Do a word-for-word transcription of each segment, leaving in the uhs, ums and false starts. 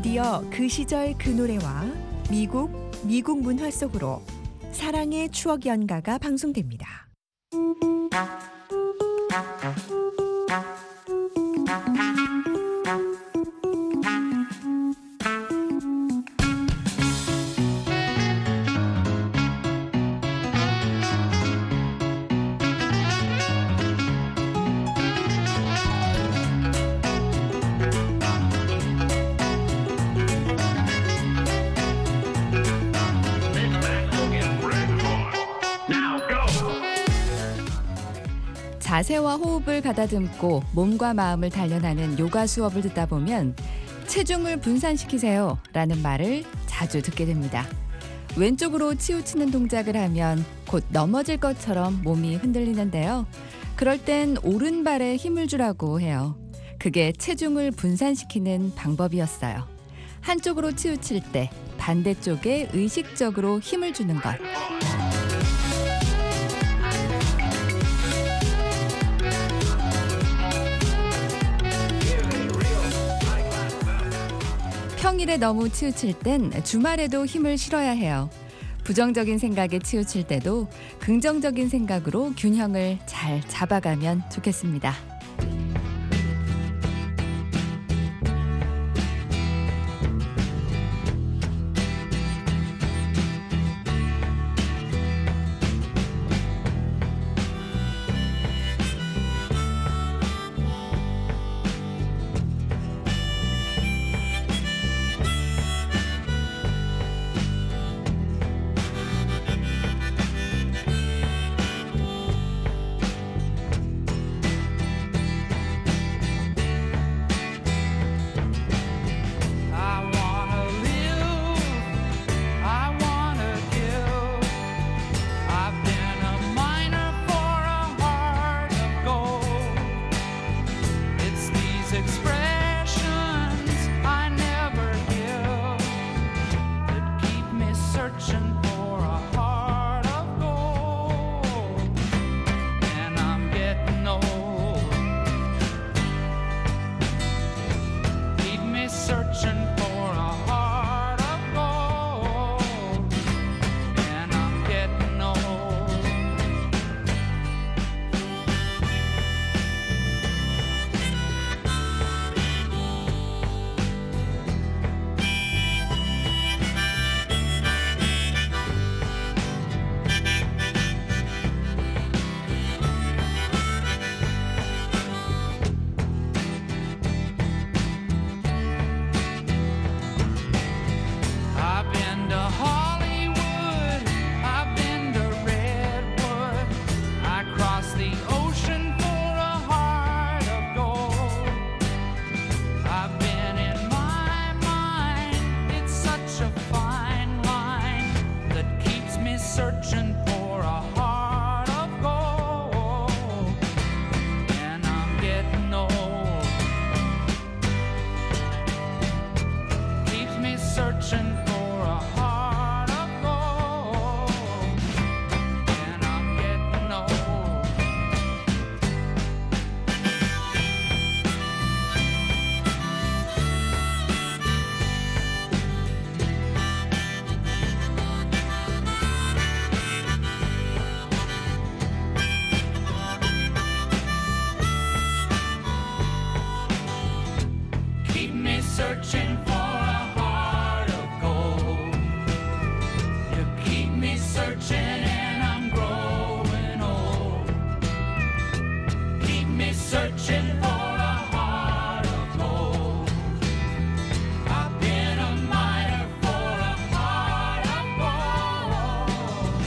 드디어 그 시절 그 노래와 미국, 미국 문화 속으로 사랑의 추억 연가가 방송됩니다. 자세와 호흡을 가다듬고 몸과 마음을 단련하는 요가 수업을 듣다 보면 체중을 분산시키세요 라는 말을 자주 듣게 됩니다. 왼쪽으로 치우치는 동작을 하면 곧 넘어질 것처럼 몸이 흔들리는데요. 그럴 땐 오른발에 힘을 주라고 해요. 그게 체중을 분산시키는 방법이었어요. 한쪽으로 치우칠 때 반대쪽에 의식적으로 힘을 주는 것. 평일에 너무 치우칠 땐 주말에도 힘을 실어야 해요. 부정적인 생각에 치우칠 때도 긍정적인 생각으로 균형을 잘 잡아가면 좋겠습니다. Searching for a heart of gold. You keep me searching and I'm growing old. Keep me searching for a heart of gold. I've been a miner for a heart of gold.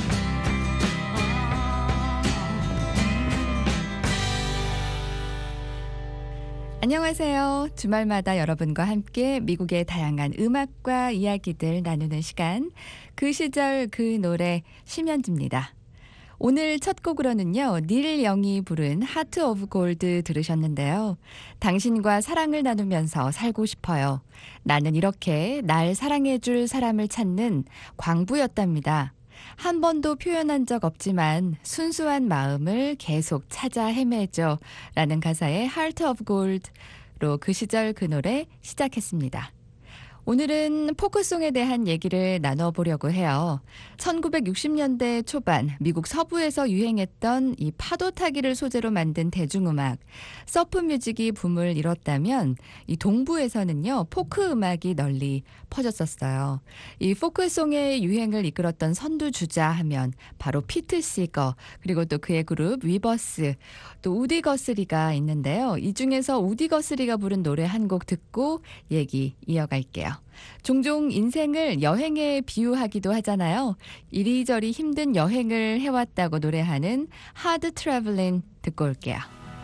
안녕하세요. 주말마다 여러분과 함께 미국의 다양한 음악과 이야기들 나누는 시간, 그 시절 그 노래 심연지입니다. 오늘 첫 곡으로는요, 닐 영이 부른 하트 오브 골드 들으셨는데요. 당신과 사랑을 나누면서 살고 싶어요. 나는 이렇게 날 사랑해줄 사람을 찾는 광부였답니다. 한 번도 표현한 적 없지만 순수한 마음을 계속 찾아 헤매죠. 라는 가사의 Heart of Gold로 그 시절 그 노래 시작했습니다. 오늘은 포크송에 대한 얘기를 나눠보려고 해요. 천구백육십 년대 초반 미국 서부에서 유행했던 이 파도 타기를 소재로 만든 대중음악, 서프 뮤직이 붐을 이뤘다면 이 동부에서는요, 포크 음악이 널리 퍼졌었어요. 이 포크송의 유행을 이끌었던 선두주자 하면 바로 피트 시거, 그리고 또 그의 그룹 위버스, 또 우디 거스리가 있는데요. 이 중에서 우디 거스리가 부른 노래 한 곡 듣고 얘기 이어갈게요. 종종 인생을 여행에 비유하기도 하잖아요. 이리저리 힘든 여행을 해왔다고 노래하는 하드 트래블링 듣고 올게요.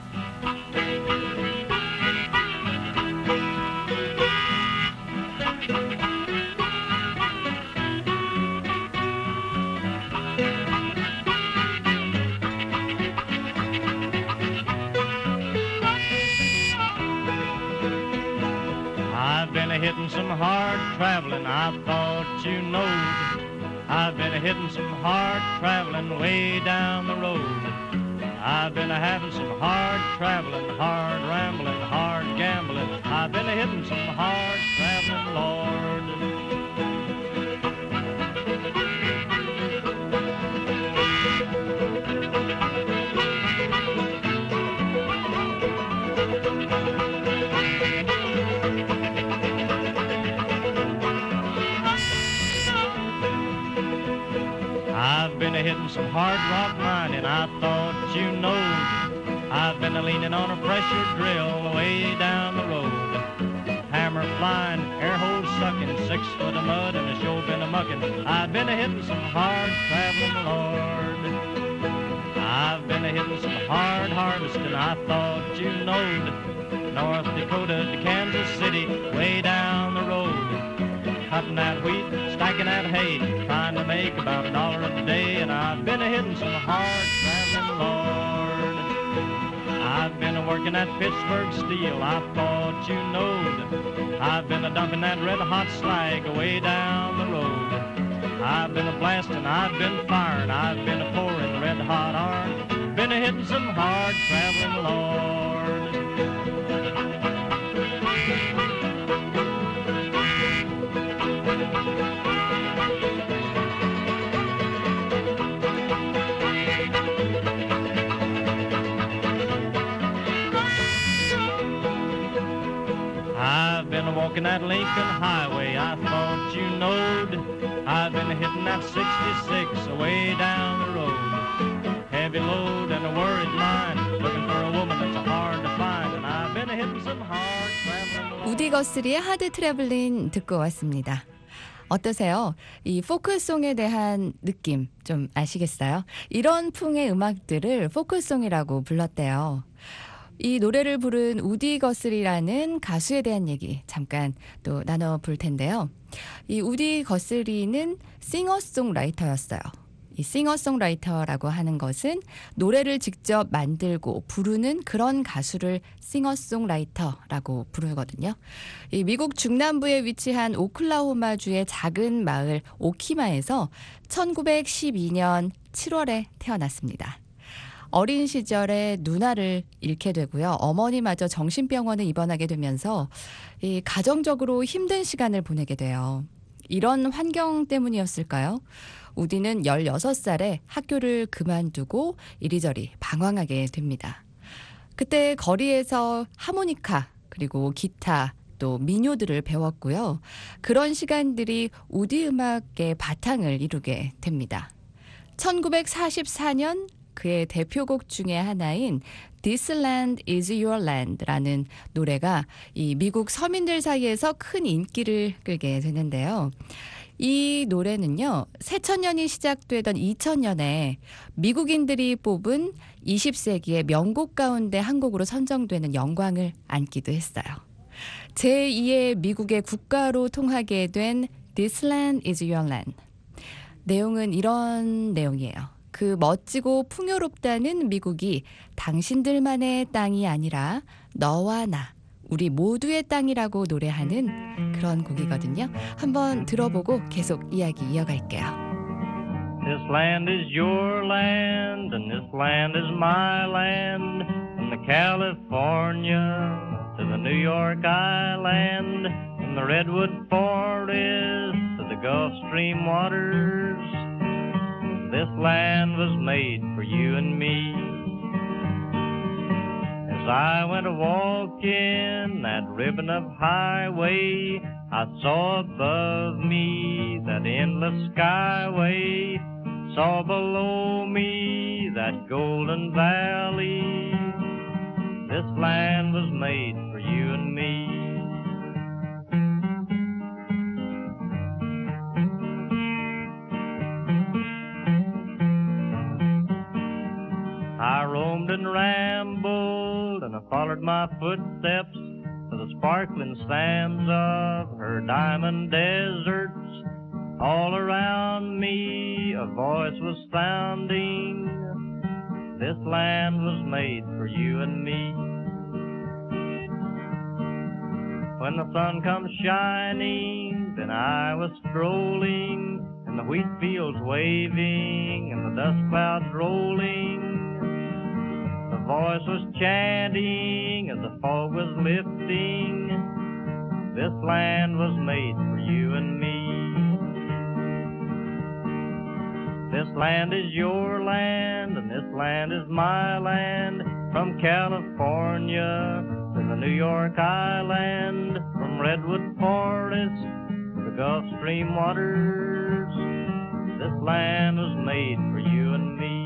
I've been a hitting some hard traveling, I thought you knowed. I've been a hitting some hard traveling way down the road. I've been a having some hard traveling, hard rambling, hard gambling. I've been a hitting some hard traveling, Lord. I've been a hitting some hard rock mining, I thought you knowed. I've been a leaning on a pressure drill way down the road. Hammer flying, air hole sucking, six foot of mud and a show been a mucking. I've been a hitting some hard traveling, Lord. I've been a hitting some hard harvesting, I thought you knowed. North Dakota to Kansas City, way down the road. Cutting that wheat, stacking that hay, trying to make about a dollar a day. And I've been a hitting some hard traveling, Lord. I've been a working that Pittsburgh steel, I thought you knowed. I've been a dumping that red hot slag away down the road. I've been a blasting, I've been firing, I've been a pouring red hot iron. Been a hitting some hard traveling, Lord. I've been walking that Lincoln Highway, I thought you knowed. I've been hitting that sixty-six away down the road. Heavy load and a worried mind, looking for a woman that's hard to find. And I've been hitting some hard traveling. 우디 거스리의 하드 트래블링 듣고 왔습니다. 어떠세요? 이 포크송에 대한 느낌 좀 아시겠어요? 이런 풍의 음악들을 포크송이라고 불렀대요. 이 노래를 부른 우디 거스리라는 가수에 대한 얘기 잠깐 또 나눠볼 텐데요. 이 우디 거스리는 싱어송라이터였어요. 이 싱어송라이터라고 하는 것은 노래를 직접 만들고 부르는 그런 가수를 싱어송라이터라고 부르거든요. 이 미국 중남부에 위치한 오클라호마주의 작은 마을 오키마에서 천구백십이 년 칠월에 태어났습니다. 어린 시절에 누나를 잃게 되고요. 어머니마저 정신병원에 입원하게 되면서 이 가정적으로 힘든 시간을 보내게 돼요. 이런 환경 때문이었을까요? 우디는 열여섯 살에 학교를 그만두고 이리저리 방황하게 됩니다. 그때 거리에서 하모니카 그리고 기타 또 민요들을 배웠고요. 그런 시간들이 우디 음악의 바탕을 이루게 됩니다. 천구백사십사 년 그의 대표곡 중에 하나인 This Land is Your Land라는 노래가 이 미국 서민들 사이에서 큰 인기를 끌게 되는데요. 이 노래는요, 새천년이 시작되던 이천 년에 미국인들이 뽑은 이십 세기의 명곡 가운데 한 곡으로 선정되는 영광을 안기도 했어요. 제이의 미국의 국가로 통하게 된 This Land is Your Land. 내용은 이런 내용이에요. 그 멋지고 풍요롭다는 미국이 당신들만의 땅이 아니라 너와 나, 우리 모두의 땅이라고 노래하는 그런 곡이거든요. 한번 들어보고 계속 이야기 이어갈게요. This land is your land and this land is my land. From the California to the New York Island. From the redwood forest to the Gulf Stream waters, this land was made for you and me. As I went a walking that ribbon of highway, I saw above me that endless skyway, saw below me that golden valley. This land was made for you and me. I roamed and rambled, and I followed my footsteps to the sparkling sands of her diamond deserts. All around me a voice was sounding, this land was made for you and me. When the sun comes shining, then I was strolling, and the wheat fields waving, and the dust clouds rolling. The voice was chanting as the fog was lifting, this land was made for you and me. This land is your land, and this land is my land, from California to the New York Island, from redwood forest to the Gulf Stream waters, this land was made for you and me.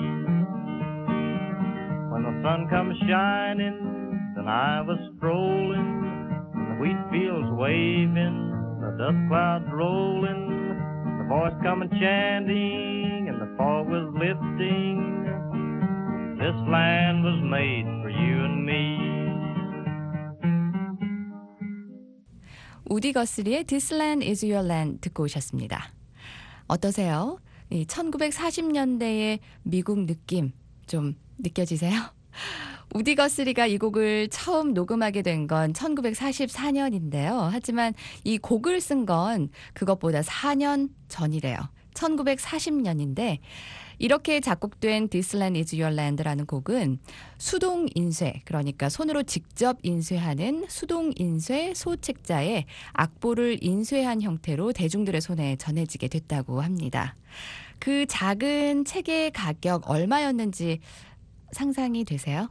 When the sun comes shining, then I was strolling, and the wheat fields waving, the dust clouds rolling, the voice coming chanting, and the fog was lifting, this land was made for you and me. 우디 거스리의 This Land Is Your Land 듣고 오셨습니다. 어떠세요? 이 천구백사십 년대의 미국 느낌 좀 느껴지세요? 우디 거스리가 이 곡을 처음 녹음하게 된 건 천구백사십사 년인데요. 하지만 이 곡을 쓴 건 그것보다 사 년 전이래요. 천구백사십 년인데 이렇게 작곡된 This Land Is Your Land라는 곡은 수동 인쇄, 그러니까 손으로 직접 인쇄하는 수동 인쇄 소책자에 악보를 인쇄한 형태로 대중들의 손에 전해지게 됐다고 합니다. 그 작은 책의 가격 얼마였는지 상상이 되세요?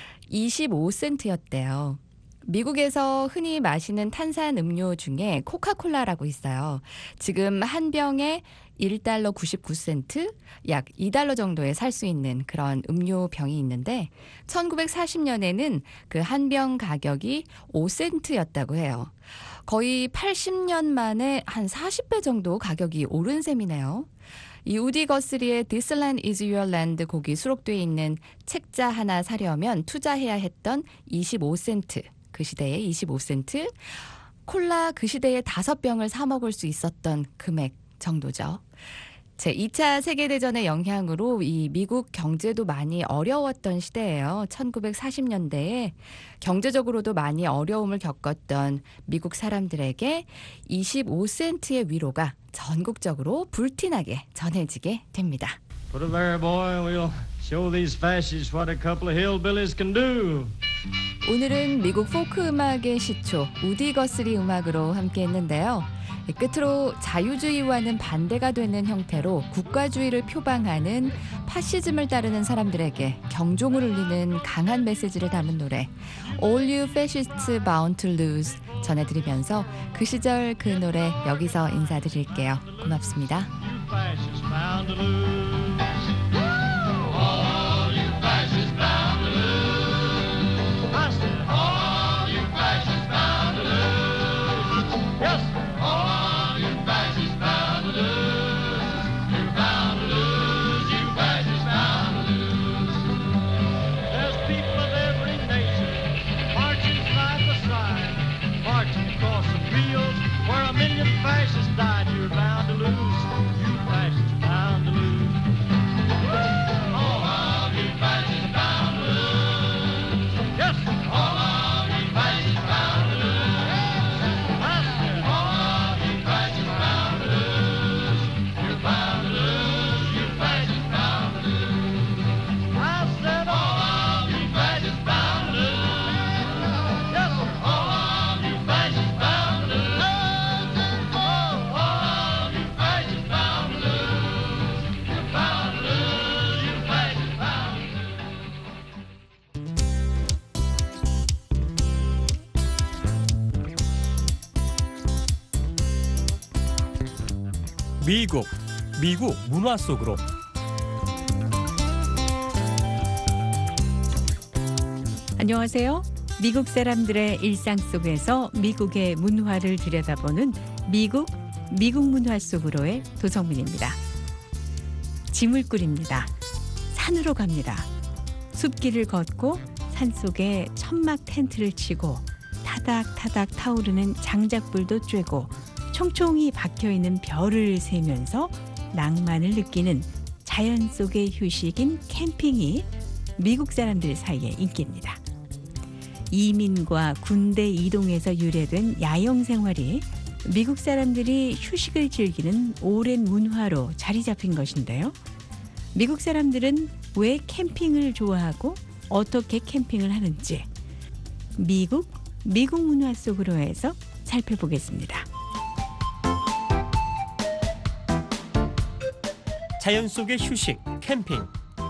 이십오 센트였대요. 미국에서 흔히 마시는 탄산 음료 중에 코카콜라라고 있어요. 지금 한 병에 일 달러 구십구 센트, 약 이 달러 정도에 살 수 있는 그런 음료 병이 있는데 천구백사십 년에는 그 한 병 가격이 오 센트였다고 해요. 거의 팔십 년 만에 한 사십 배 정도 가격이 오른 셈이네요. 이 우디 거스리의 This Land Is Your Land 곡이 수록되어 있는 책자 하나 사려면 투자해야 했던 이십오 센트, 그 시대에 이십오 센트, 콜라 그 시대에 다섯 병을 사 먹을 수 있었던 금액 정도죠. 제이 차 세계대전의 영향으로 이 미국 경제도 많이 어려웠던 시대예요. 천구백사십 년대에 경제적으로도 많이 어려움을 겪었던 미국 사람들에게 이십오 센트의 위로가 전국적으로 불티나게 전해지게 됩니다. Put it there, boy. We'll show these fascists what a couple of hillbillies can do. 오늘은 미국 포크 음악의 시초 우디 거스리 음악으로 함께했는데요. 끝으로 자유주의와는 반대가 되는 형태로 국가주의를 표방하는 파시즘을 따르는 사람들에게 경종을 울리는 강한 메시지를 담은 노래 All You Fascists Bound to Lose 전해드리면서 그 시절 그 노래 여기서 인사드릴게요. 고맙습니다. Fascists bound to lose. All you fascists bound to lose. I said, All you fascists bound to lose. yes, sir. All you fascists bound to lose. You're bound to lose. You fascists bound to lose. There's people of every nation marching side by side, marching across the fields where a million fascists died. You're bound to lose. You fascists bound to lose. 미국, 미국 문화 속으로. 안녕하세요. 미국 사람들의 일상 속에서 미국의 문화를 들여다보는 미국, 미국 문화 속으로의 도성민입니다. 짐을 꾸립니다. 산으로 갑니다. 숲길을 걷고 산속에 천막 텐트를 치고 타닥타닥 타오르는 장작불도 쬐고 총총히 박혀있는 별을 세면서 낭만을 느끼는 자연 속의 휴식인 캠핑이 미국 사람들 사이에 인기입니다. 이민과 군대 이동에서 유래된 야영 생활이 미국 사람들이 휴식을 즐기는 오랜 문화로 자리 잡힌 것인데요. 미국 사람들은 왜 캠핑을 좋아하고 어떻게 캠핑을 하는지 미국, 미국 문화 속으로 해서 살펴보겠습니다. 자연 속의 휴식, 캠핑.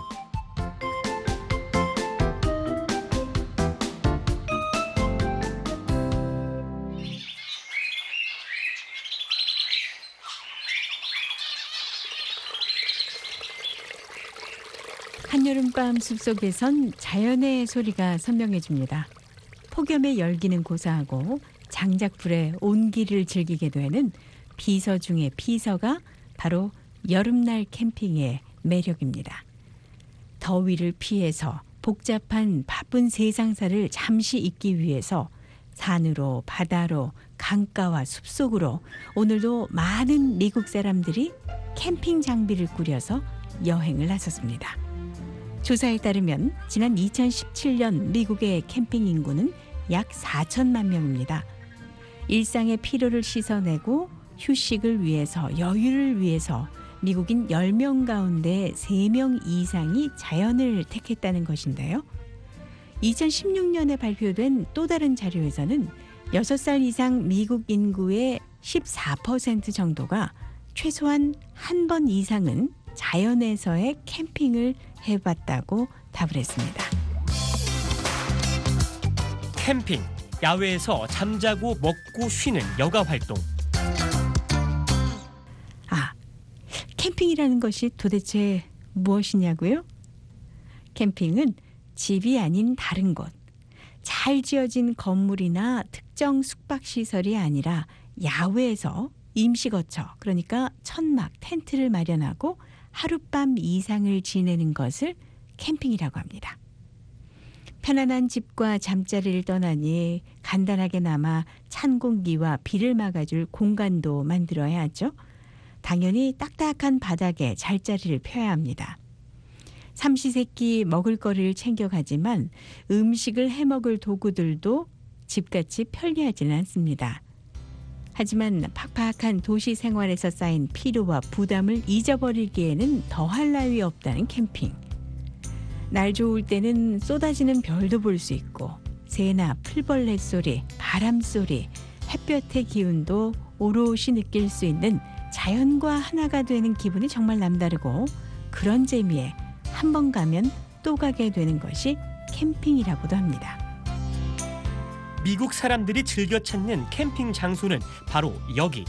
한여름밤 숲속에선 자연의 소리가 선명해집니다. 폭염의 열기는 고사하고 장작불에 온기를 즐기게 되는 비서 중의 비서가 바로 여름날 캠핑의 매력입니다. 더위를 피해서 복잡한 바쁜 세상사를 잠시 잊기 위해서 산으로 바다로 강가와 숲속으로 오늘도 많은 미국 사람들이 캠핑 장비를 꾸려서 여행을 나섰습니다. 조사에 따르면 지난 이천십칠 년 미국의 캠핑 인구는 약 사천만 명입니다. 일상의 피로를 씻어내고 휴식을 위해서, 여유를 위해서 미국인 열 명 가운데 세 명 이상이 자연을 택했다는 것인데요. 이천십육 년에 발표된 또 다른 자료에서는 여섯 살 이상 미국 인구의 십사 퍼센트 정도가 최소한 한 번 이상은 자연에서의 캠핑을 해봤다고 답을 했습니다. 캠핑, 야외에서 잠자고 먹고 쉬는 여가 활동. 아, 캠핑이라는 것이 도대체 무엇이냐고요? 캠핑은 집이 아닌 다른 곳, 잘 지어진 건물이나 특정 숙박시설이 아니라 야외에서 임시거처, 그러니까 천막, 텐트를 마련하고 하룻밤 이상을 지내는 것을 캠핑이라고 합니다. 편안한 집과 잠자리를 떠나니 간단하게나마 찬 공기와 비를 막아줄 공간도 만들어야 하죠. 당연히 딱딱한 바닥에 잘자리를 펴야 합니다. 삼시세끼 먹을거리를 챙겨가지만 음식을 해먹을 도구들도 집같이 편리하지는 않습니다. 하지만 팍팍한 도시 생활에서 쌓인 피로와 부담을 잊어버리기에는 더할 나위 없다는 캠핑. 날 좋을 때는 쏟아지는 별도 볼 수 있고 새나 풀벌레 소리, 바람 소리, 햇볕의 기운도 오롯이 느낄 수 있는 자연과 하나가 되는 기분이 정말 남다르고 그런 재미에 한 번 가면 또 가게 되는 것이 캠핑이라고도 합니다. 미국 사람들이 즐겨 찾는 캠핑 장소는 바로 여기.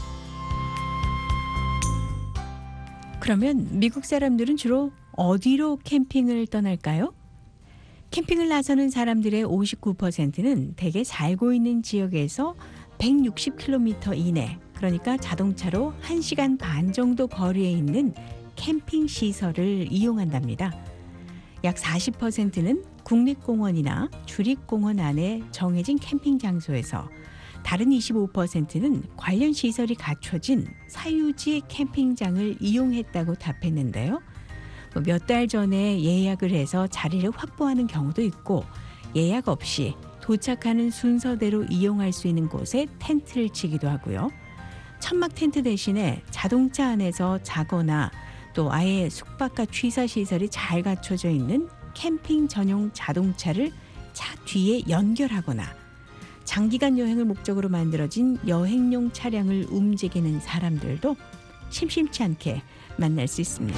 그러면 미국 사람들은 주로 어디로 캠핑을 떠날까요? 캠핑을 나서는 사람들의 오십구 퍼센트는 대개 살고 있는 지역에서 백육십 킬로미터 이내, 그러니까 자동차로 한 시간 반 정도 거리에 있는 캠핑 시설을 이용한답니다. 약 사십 퍼센트는 국립공원이나 주립공원 안에 정해진 캠핑 장소에서, 다른 이십오 퍼센트는 관련 시설이 갖춰진 사유지 캠핑장을 이용했다고 답했는데요. 몇 달 전에 예약을 해서 자리를 확보하는 경우도 있고 예약 없이 도착하는 순서대로 이용할 수 있는 곳에 텐트를 치기도 하고요. 천막 텐트 대신에 자동차 안에서 자거나 또 아예 숙박과 취사시설이 잘 갖춰져 있는 캠핑 전용 자동차를 차 뒤에 연결하거나 장기간 여행을 목적으로 만들어진 여행용 차량을 움직이는 사람들도 심심치 않게 만날 수 있습니다.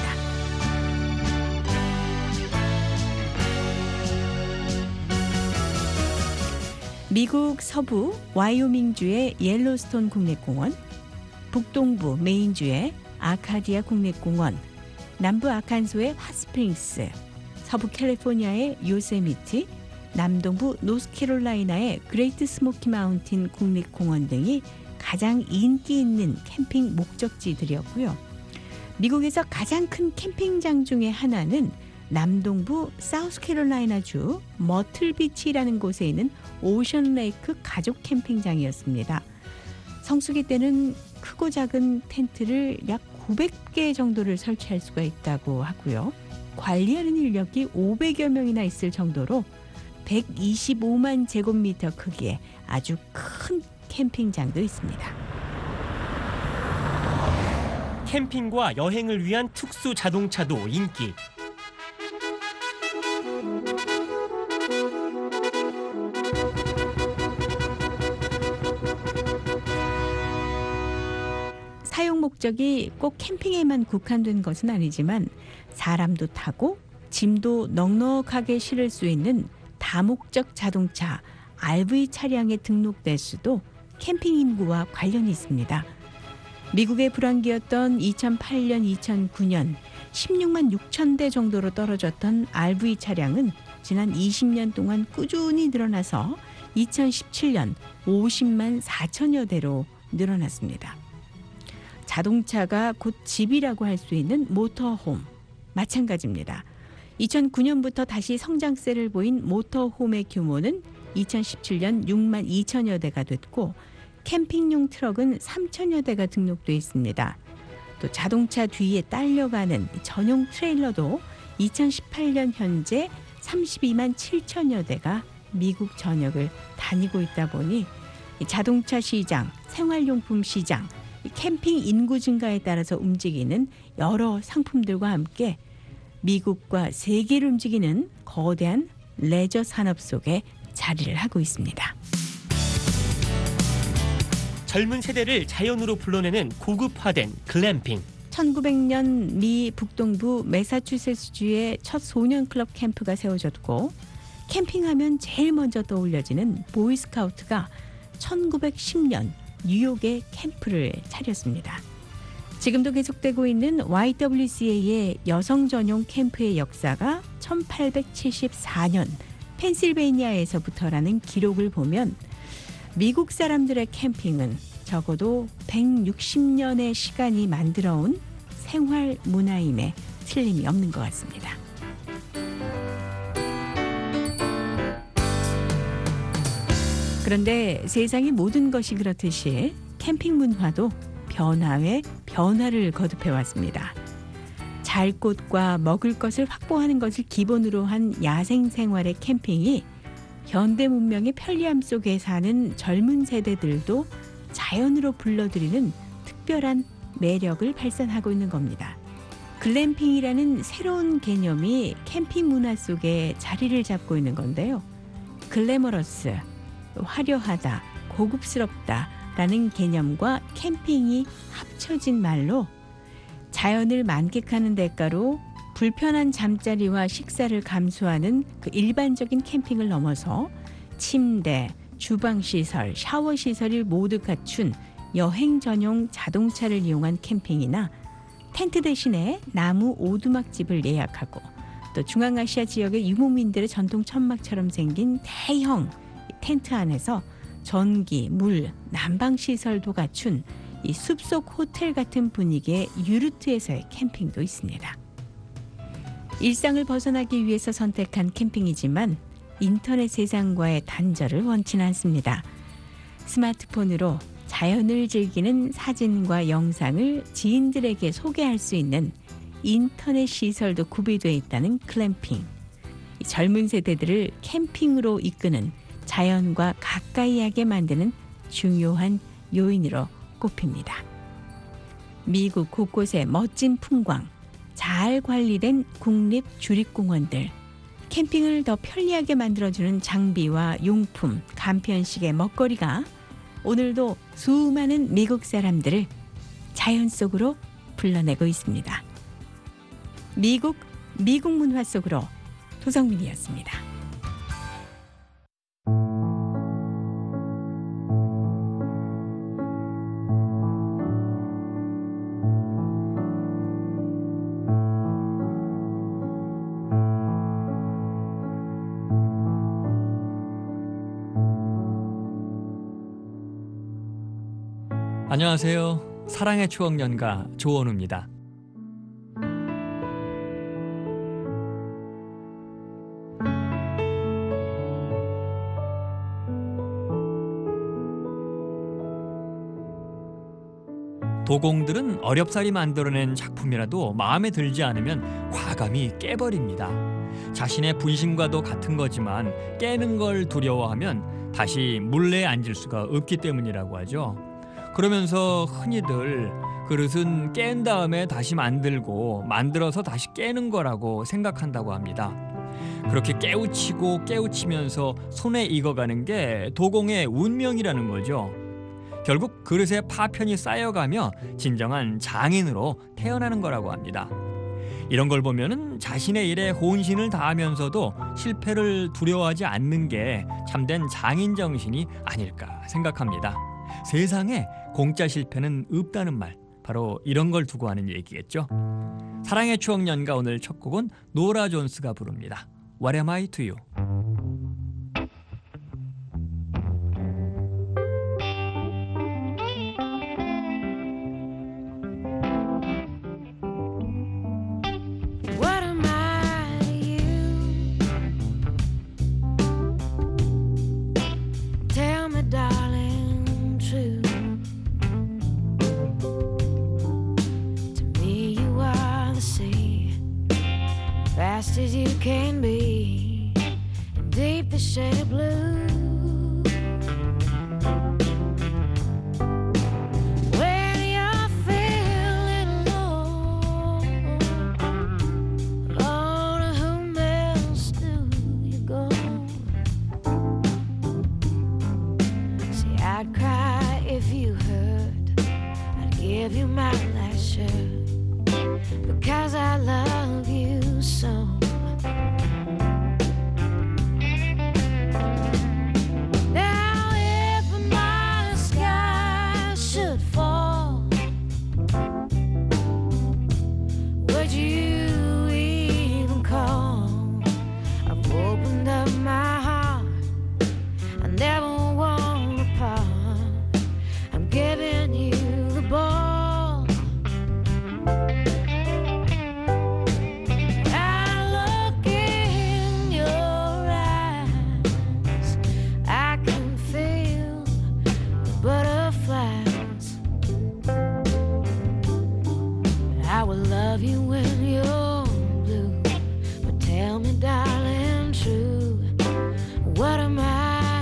미국 서부 와이오밍주의 옐로스톤 국립공원, 북동부 메인주의 아카디아 국립공원, 남부 아칸소의 핫스프링스, 서부 캘리포니아의 요세미티, 남동부 노스캐롤라이나의 그레이트 스모키 마운틴 국립공원 등이 가장 인기 있는 캠핑 목적지들이었고요. 미국에서 가장 큰 캠핑장 중에 하나는 남동부 사우스캐롤라이나주 머틀비치라는 곳에 있는 오션레이크 가족 캠핑장이었습니다. 성수기 때는 크고 작은 텐트를 약 구백 개 정도를 설치할 수가 있다고 하고요. 관리하는 인력이 오백여 명이나 있을 정도로 백이십오만 제곱미터 크기의 아주 큰 캠핑장도 있습니다. 캠핑과 여행을 위한 특수 자동차도 인기. 사용 목적이 꼭 캠핑에만 국한된 것은 아니지만 사람도 타고 짐도 넉넉하게 실을 수 있는 다목적 자동차 알브이 차량에 등록될 수도 캠핑 인구와 관련이 있습니다. 미국의 불황기였던 이천팔 년, 이천구 년 십육만 육천 대 정도로 떨어졌던 알브이 차량은 지난 이십 년 동안 꾸준히 늘어나서 이천십칠 년 오십만 사천여 대로 늘어났습니다. 자동차가 곧 집이라고 할 수 있는 모터홈, 마찬가지입니다. 이천구 년부터 다시 성장세를 보인 모터홈의 규모는 이천십칠 년 육만 이천여 대가 됐고 캠핑용 트럭은 삼천여 대가 등록돼 있습니다. 또 자동차 뒤에 딸려가는 전용 트레일러도 이천십팔 년 현재 삼십이만 칠천여 대가 미국 전역을 다니고 있다 보니 자동차 시장, 생활용품 시장, 캠핑 인구 증가에 따라서 움직이는 여러 상품들과 함께 미국과 세계를 움직이는 거대한 레저 산업 속에 자리를 하고 있습니다. 젊은 세대를 자연으로 불러내는 고급화된 글램핑. 천구백 년 미 북동부 매사추세츠주의 첫 소년클럽 캠프가 세워졌고 캠핑하면 제일 먼저 떠올려지는 보이스카우트가 천구백십 년 뉴욕에 캠프를 차렸습니다. 지금도 계속되고 있는 와이더블유씨에이의 여성 전용 캠프의 역사가 천팔백칠십사 년 펜실베이니아에서부터라는 기록을 보면 미국 사람들의 캠핑은 적어도 백육십 년의 시간이 만들어온 생활 문화임에 틀림이 없는 것 같습니다. 그런데 세상의 모든 것이 그렇듯이 캠핑 문화도 변화에 변화를 거듭해 왔습니다. 잘 곳과 먹을 것을 확보하는 것을 기본으로 한 야생 생활의 캠핑이 현대 문명의 편리함 속에 사는 젊은 세대들도 자연으로 불러들이는 특별한 매력을 발산하고 있는 겁니다. 글램핑이라는 새로운 개념이 캠핑 문화 속에 자리를 잡고 있는 건데요. 글래머러스, 화려하다, 고급스럽다라는 개념과 캠핑이 합쳐진 말로 자연을 만끽하는 대가로 불편한 잠자리와 식사를 감수하는 그 일반적인 캠핑을 넘어서 침대, 주방시설, 샤워시설을 모두 갖춘 여행 전용 자동차를 이용한 캠핑이나 텐트 대신에 나무 오두막집을 예약하고 또 중앙아시아 지역의 유목민들의 전통 천막처럼 생긴 대형 텐트 안에서 전기, 물, 난방시설도 갖춘 이 숲속 호텔 같은 분위기의 유르트에서의 캠핑도 있습니다. 일상을 벗어나기 위해서 선택한 캠핑이지만 인터넷 세상과의 단절을 원치는 않습니다. 스마트폰으로 자연을 즐기는 사진과 영상을 지인들에게 소개할 수 있는 인터넷 시설도 구비되어 있다는 글램핑. 이 젊은 세대들을 캠핑으로 이끄는 자연과 가까이 하게 만드는 중요한 요인으로 꼽힙니다. 미국 곳곳의 멋진 풍광, 잘 관리된 국립 주립공원들, 캠핑을 더 편리하게 만들어주는 장비와 용품, 간편식의 먹거리가 오늘도 수많은 미국 사람들을 자연 속으로 불러내고 있습니다. 미국, 미국 문화 속으로 도성민이었습니다. 안녕하세요. 사랑의 추억 연가 조원우입니다. 도공들은 어렵사리 만들어낸 작품이라도 마음에 들지 않으면 과감히 깨버립니다. 자신의 분신과도 같은 거지만 깨는 걸 두려워하면 다시 물레에 앉을 수가 없기 때문이라고 하죠. 그러면서 흔히들 그릇은 깬 다음에 다시 만들고 만들어서 다시 깨는 거라고 생각한다고 합니다. 그렇게 깨우치고 깨우치면서 손에 익어가는 게 도공의 운명이라는 거죠. 결국 그릇에 파편이 쌓여가며 진정한 장인으로 태어나는 거라고 합니다. 이런 걸 보면은 자신의 일에 혼신을 다하면서도 실패를 두려워하지 않는 게 참된 장인 정신이 아닐까 생각합니다. 세상에 공짜 실패는 없다는 말, 바로 이런 걸 두고 하는 얘기겠죠. 사랑의 추억 연가 오늘 첫 곡은 노라 존스가 부릅니다. What am I to you? What am I to you? Tell me, darling, true. To me, you are the sea, fast as you can be, and deep the shade of blue. I'd cry if you hurt. I'd give you my last shirt because I love you so. Now if my sky should fall, would you even call? I've opened up my heart. I never giving you the ball. I look in your eyes, I can feel the butterflies. I will love you when you're blue, but tell me, darling, true, what am I?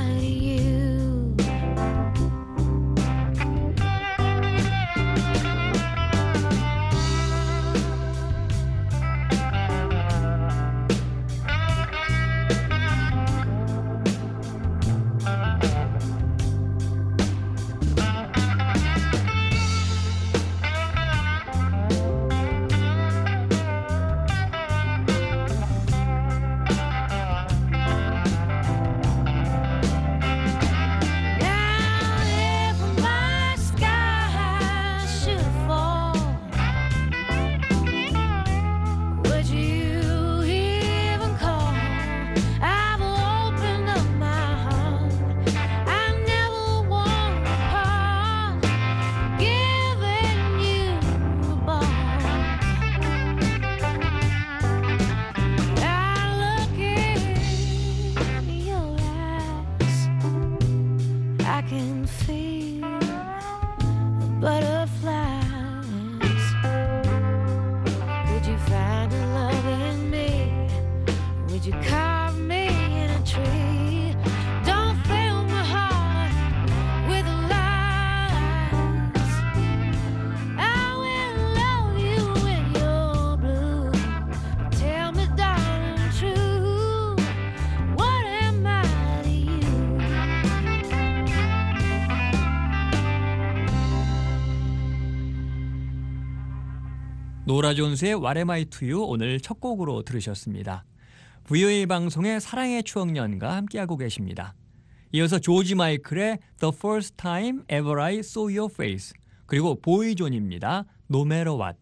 노라 존스의 What am I to you 오늘 첫 곡으로 들으셨습니다. 브이오에이 방송의 사랑의 추억 연가 함께하고 계십니다. 이어서 조지 마이클의 The First Time Ever I Saw Your Face, 그리고 보이존입니다. No Matter What.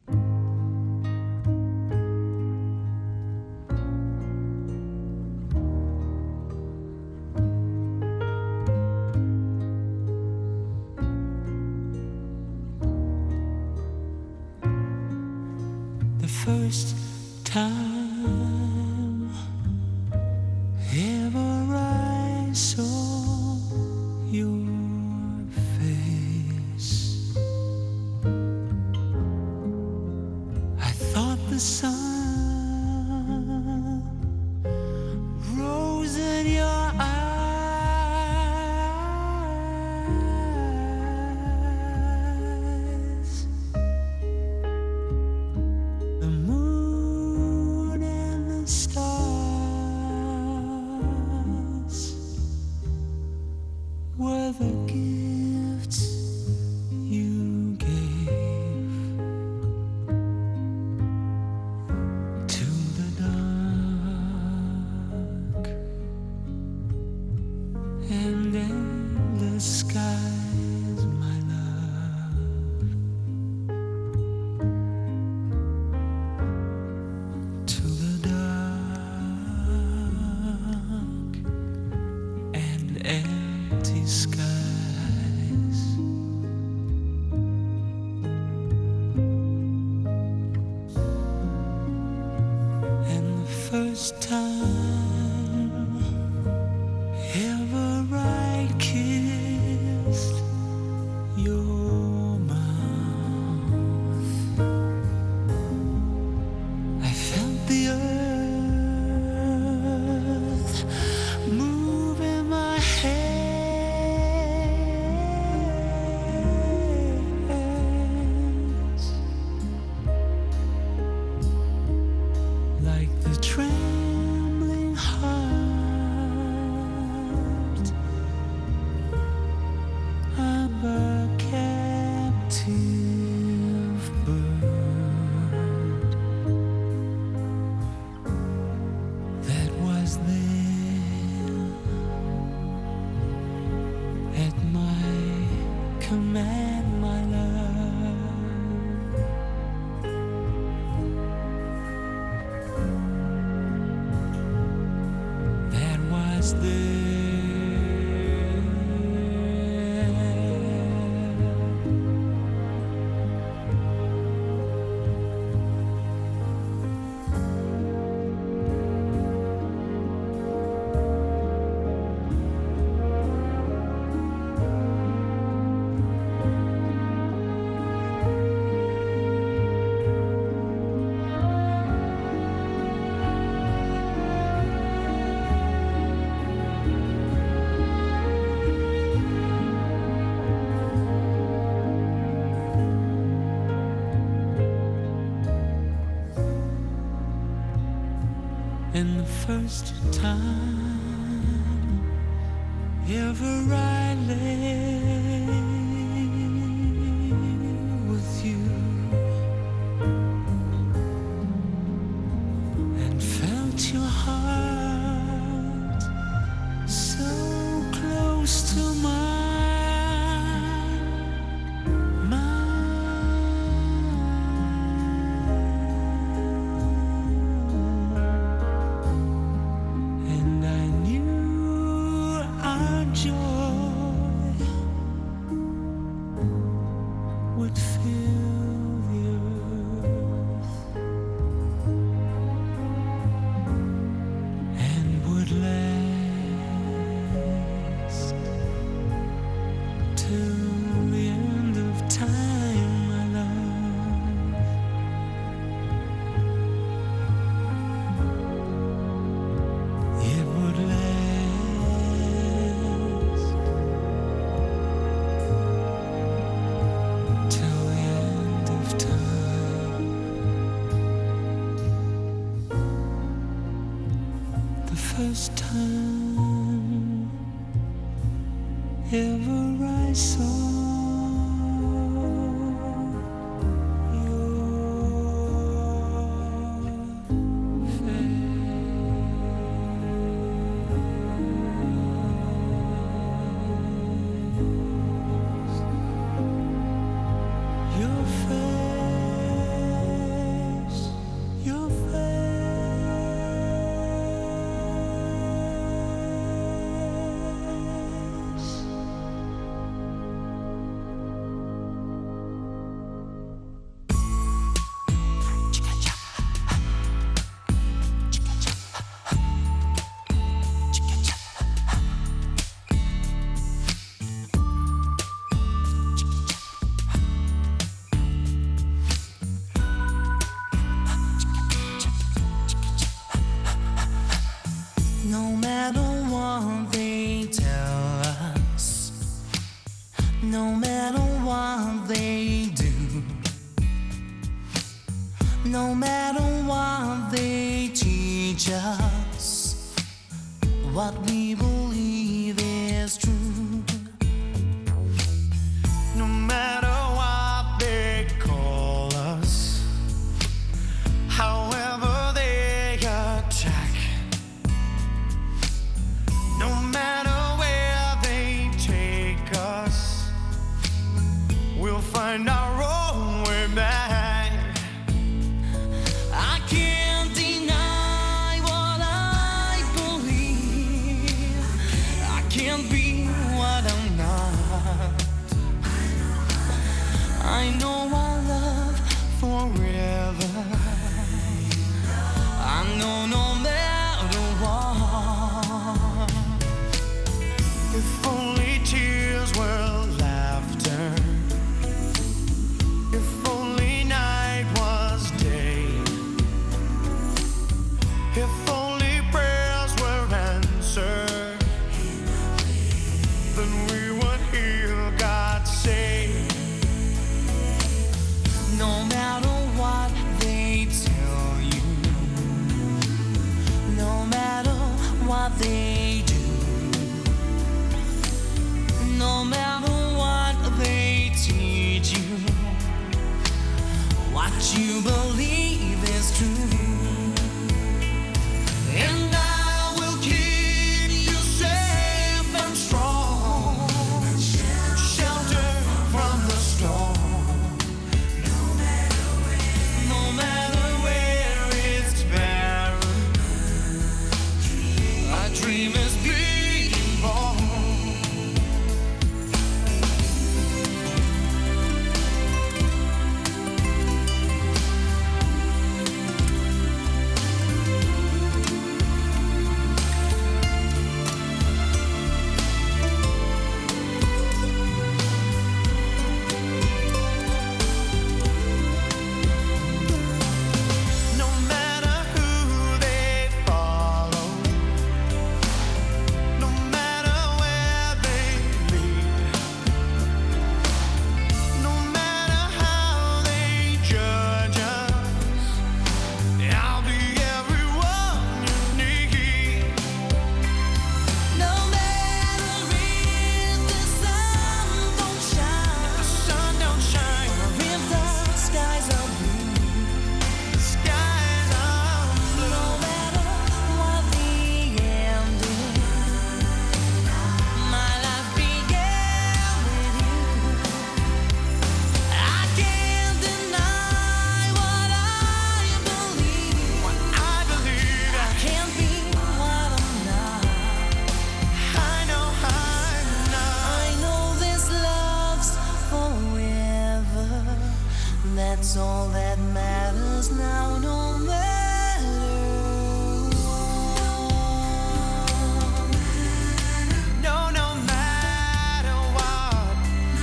first time ever I saw your face, I thought the sun rose in your eyes. The moon and the stars were the gifts you gave to the dark and endless skies, my love, to the dark and empty skies. And the first time ever I kissed your mouth, I felt the earth move in my hands, like the trembling heart of a captive bird that was there at my command, my love. That was there. And the first time ever I lay with you and felt your heart so close to mine, mine. And I knew our joy would fill the earth and would last till the end of time, my love. It would last till the end of time. The first time ever I saw your face, your face. No matter what they teach us, what we believe is true. No matter what they call us, however they attack, no matter where they take us, we'll find our own way back. I can't deny what I believe. I can't be what I'm not. I know our love forever. I know no matter what. If only tears were laughter. If only night was day. If only prayers were answered, then we would hear God say, no matter what they tell you, no matter what they do, no matter what they teach you, what you believe is true. And I will keep you safe and strong, shelter from the storm. No matter where it's barren, a dream is being born. No matter who they follow, no matter where they lead, no matter how they judge us, I'll be everyone you need. No matter if the sun don't shine, the sun don't shine, or if the skies are blue, skies are blue. No matter what the end is, my life began with you. I can't deny what I believe. What I believe. I can't be what I'm not. I know, I know. I know this love's forever. That's all that matters now, no matter what. No, no matter what.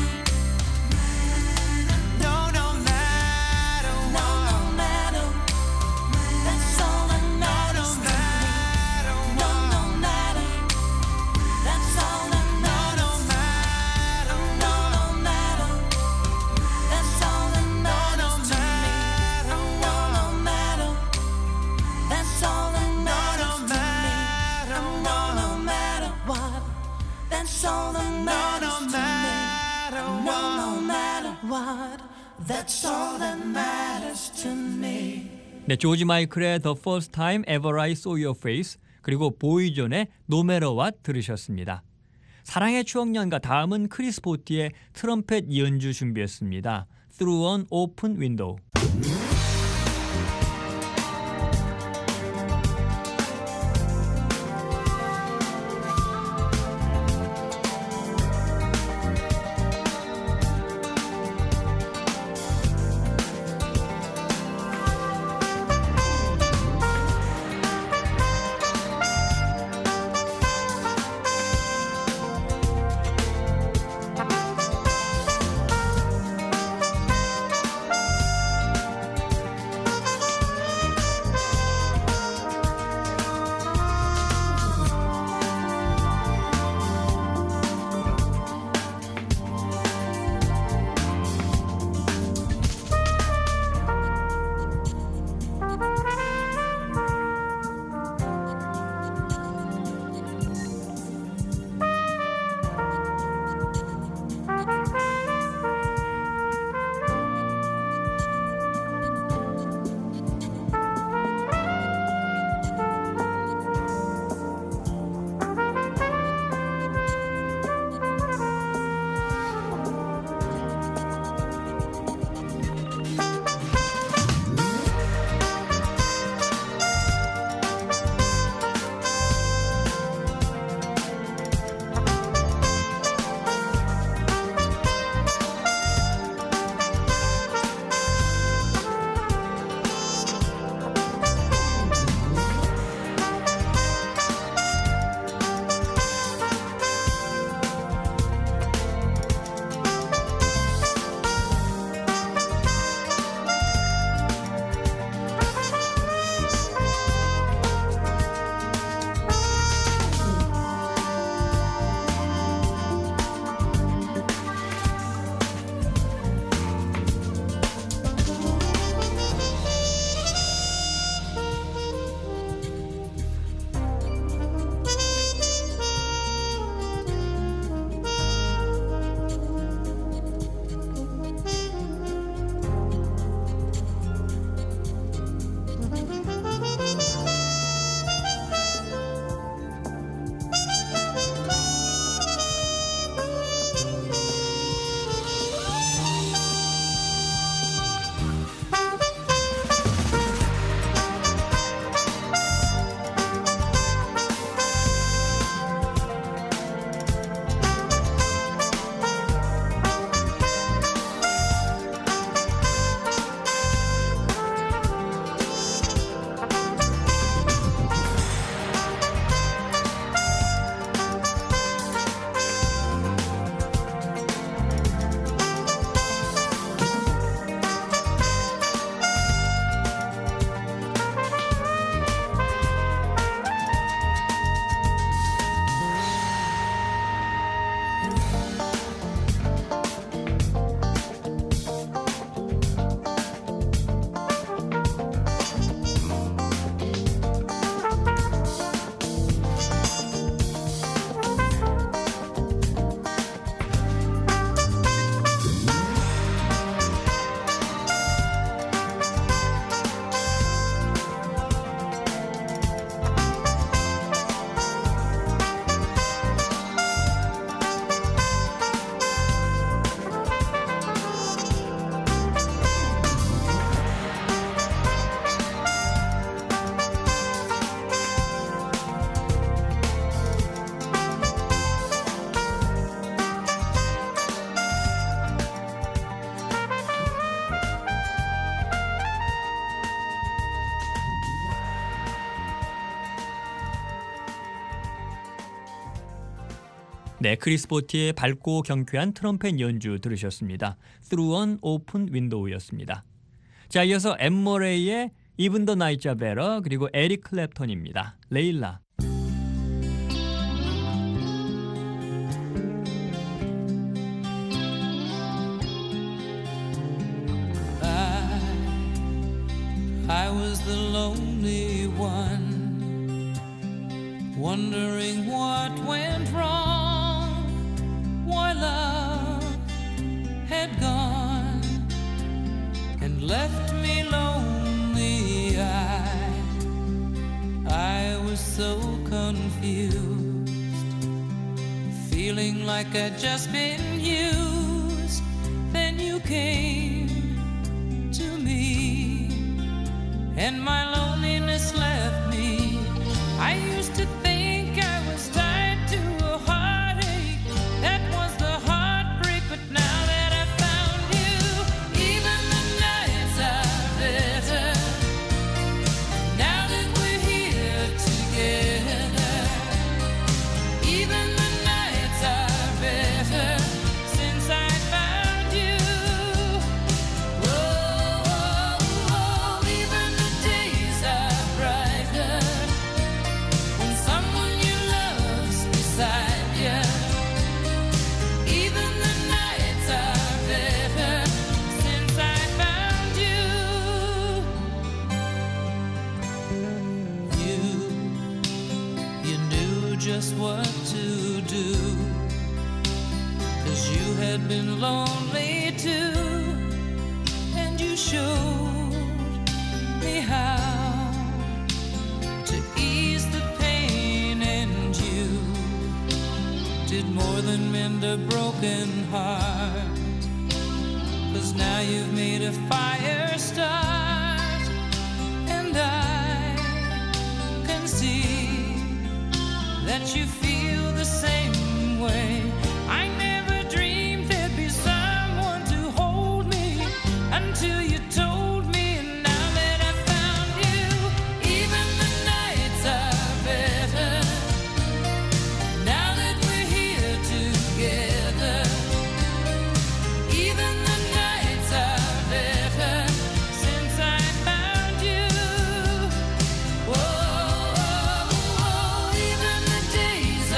No, no matter what. No, no matter. That's all that matters to me. No, no matter. That's all that matters. No, no matter. That's all that matters to me. No, no matter. That's all that matters to me. No, no matter what. That's all that matters to me. No, no matter what. That's all that matters to me. 네, 조지 마이클의 The First Time Ever I Saw Your Face 그리고 보이존의 No Matter What 들으셨습니다. 사랑의 추억연가 다음은 크리스 보티의 트럼펫 연주 준비했습니다. Through an Open Window. 네, 크리스 보티의 밝고 경쾌한 트럼펫 연주 들으셨습니다. Through an Open Window였습니다. 자, 이어서 엠 머레이의 Even the Nights Are Better 그리고 에릭 클랩턴입니다. 레일라. I was the lonely one, wondering what went wrong, why love had gone and left me lonely. I, I was so confused, feeling like I'd just been used. Then you came to me, and my loneliness left me. I used to think I was tied to a heartache. That was the heartbreak, but now that I found you, even the nights are better. Now that we're here together, even the nights are better since I found you. Whoa, whoa, whoa, even the days are brighter when someone you love's beside you. Even the nights are better since I found you. You, you knew just what to do, 'cause you had been lonely too, and you showed me how to ease the pain, and you did more than mend a broken heart, 'cause now you've made a fire start, and I can see that you feel the same way. I never dreamed there'd be someone to hold me until you told me, and now that I found you, even the nights are better. Now that we're here together, even the nights are better since I found you. Whoa, whoa, whoa, even the days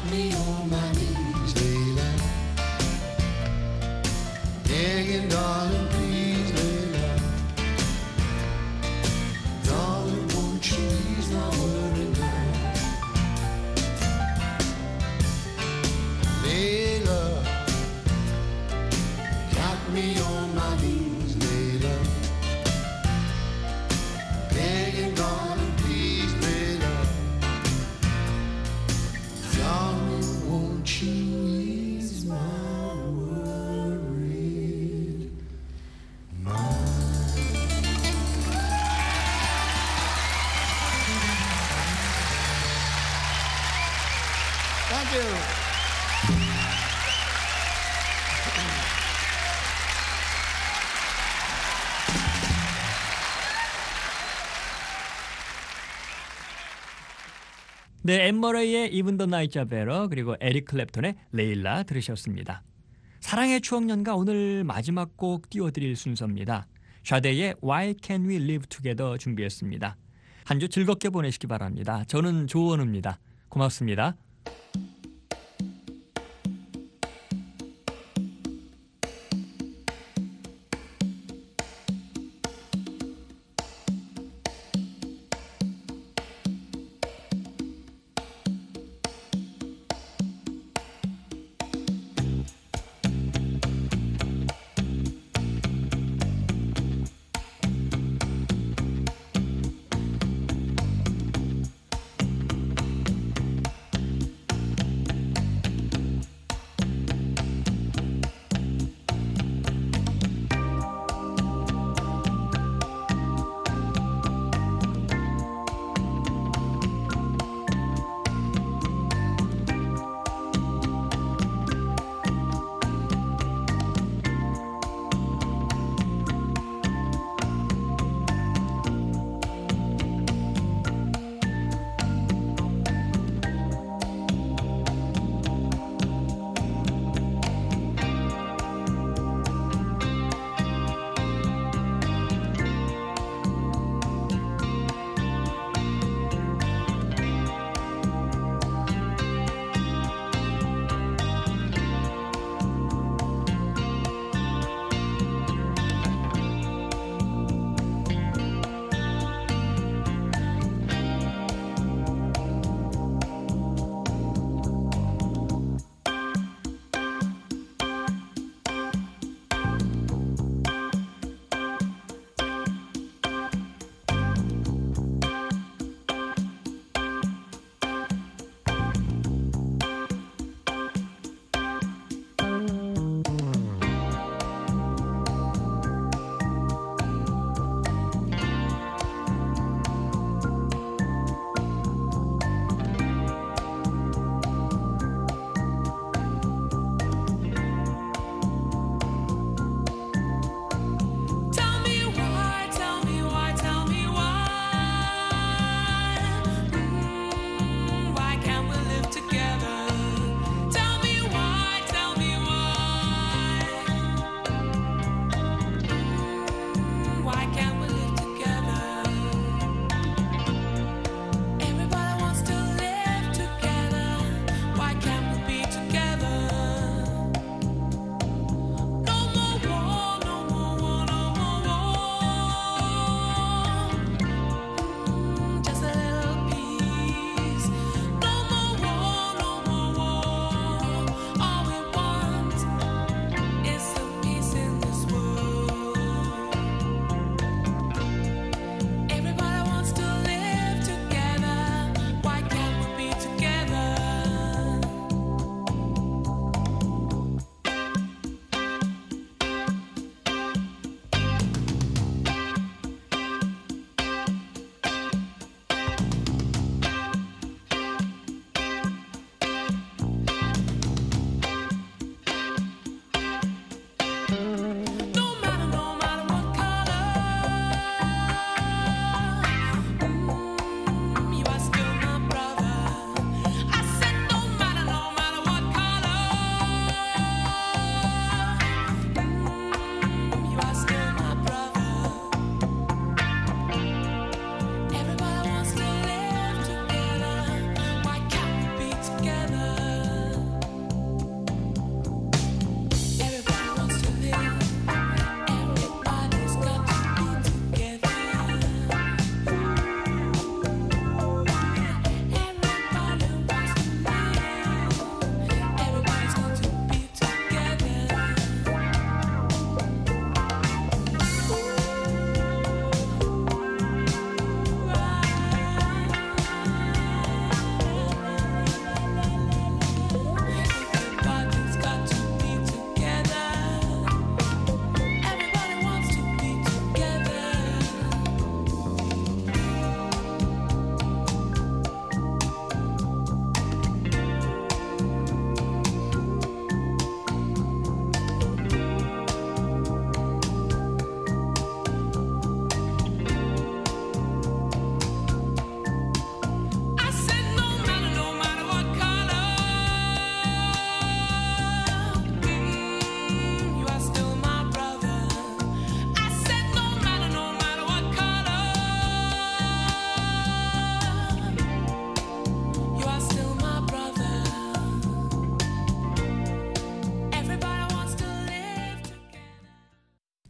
me on my knees, Layla. Begging, darling, please, Layla. Darling, won't you ease my worry now? Layla, got me on my knees, Layla. Begging, darling, please, Layla. Darling, won't you ease my worried mind? Thank you. 네, 앤 머레이의 Even the Nights Are Better 그리고 에릭 클랩톤의 레일라 들으셨습니다. 사랑의 추억 연가 오늘 마지막 곡 띄워드릴 순서입니다. 샤데이의 Why Can't We Live Together 준비했습니다. 한 주 즐겁게 보내시기 바랍니다. 저는 조원우입니다. 고맙습니다.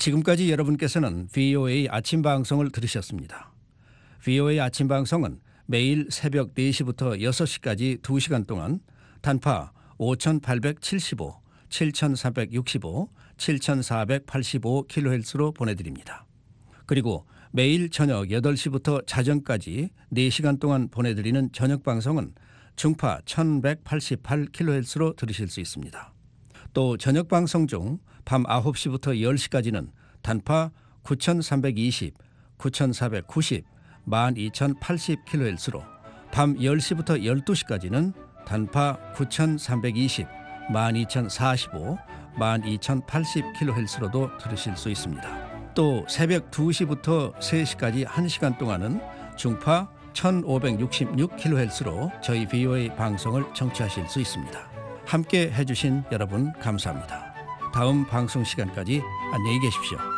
지금까지 여러분께서는 브이오에이 아침 방송을 들으셨습니다. 브이오에이 아침 방송은 매일 새벽 네 시부터 여섯 시까지 두 시간 동안 단파 오천팔백칠십오, 칠천삼백육십오, 칠천사백팔십오 킬로헤르츠로 보내드립니다. 그리고 매일 저녁 여덟 시부터 자정까지 네 시간 동안 보내드리는 저녁 방송은 중파 천백팔십팔 킬로헤르츠로 들으실 수 있습니다. 또 저녁 방송 중 밤 아홉 시부터 열 시까지는 단파 구천삼백이십, 구천사백구십, 만 이천팔십 킬로헤르츠로, 밤 열 시부터 열두 시까지는 단파 구천삼백이십, 만 이천사십오, 만 이천팔십 킬로헤르츠로도 들으실 수 있습니다. 또 새벽 두 시부터 세 시까지 한 시간 동안은 중파 천오백육십육 킬로헤르츠로 저희 브이오에이 방송을 청취하실 수 있습니다. 함께 해주신 여러분 감사합니다. 다음 방송 시간까지 안녕히 계십시오.